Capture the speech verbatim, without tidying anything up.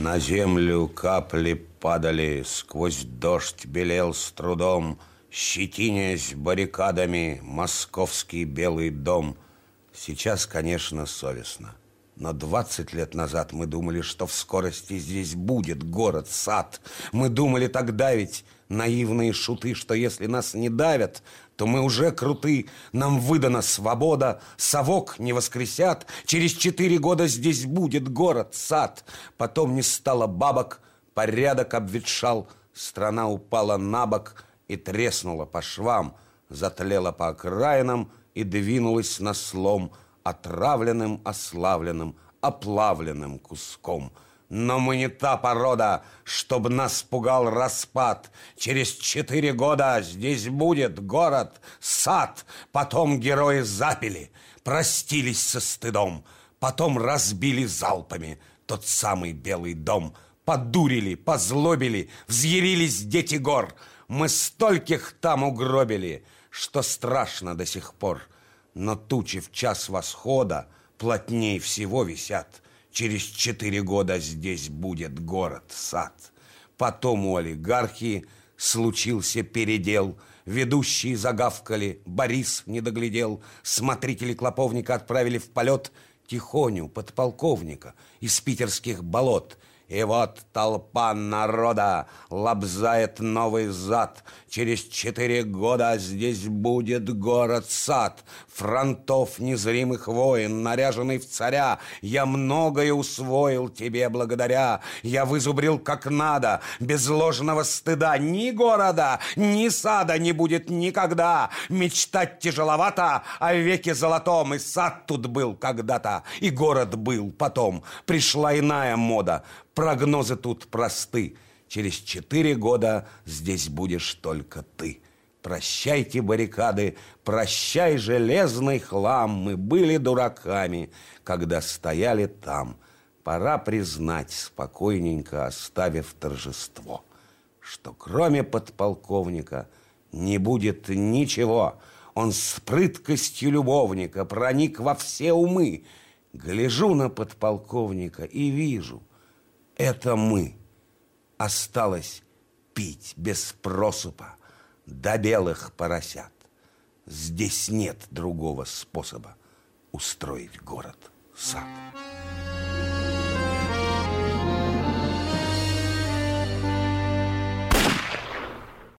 На землю капли падали, сквозь дождь белел с трудом, щетинясь баррикадами московский Белый дом. Сейчас, конечно, совестно. Но двадцать лет назад мы думали, что в скорости здесь будет город-сад. Мы думали тогда ведь, наивные шуты, что если нас не давят, то мы уже круты. Нам выдана свобода, совок не воскресят. Через четыре года здесь будет город-сад. Потом не стало бабок, порядок обветшал, страна упала на бок и треснула по швам, затлела по окраинам и двинулась на слом отравленным, ославленным, оплавленным куском. Но мы не та порода, чтоб нас пугал распад. Через четыре года здесь будет город, сад. Потом герои запили, простились со стыдом, потом разбили залпами тот самый Белый дом. Подурили, позлобили, взъярились дети гор. Мы стольких там угробили, что страшно до сих пор. Но тучи в час восхода плотней всего висят. Через четыре года здесь будет город-сад. Потом у олигархии случился передел. Ведущие загавкали, Борис не доглядел. Смотрители клоповника отправили в полет Тихоню, подполковника, из питерских болот. И вот толпа народа лобзает новый зад. Через четыре года здесь будет город-сад. Фронтов незримых войн, наряженный в царя. Я многое усвоил тебе благодаря. Я вызубрил как надо, без ложного стыда. Ни города, ни сада не будет никогда. Мечтать тяжеловато о веке золотом. И сад тут был когда-то, и город был потом. Пришла иная мода. Прогнозы тут просты. Через четыре года здесь будешь только ты. Прощайте баррикады, прощай железный хлам. Мы были дураками, когда стояли там. Пора признать, спокойненько оставив торжество, что кроме подполковника не будет ничего. Он с прыткостью любовника проник во все умы. Гляжу на подполковника и вижу, это мы. Осталось пить без просыпа до белых поросят. Здесь нет другого способа устроить город-сад.